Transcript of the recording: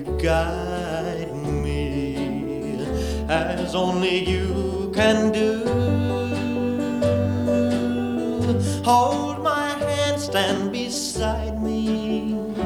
guide me as only you can do. Hold my hand, stand beside me,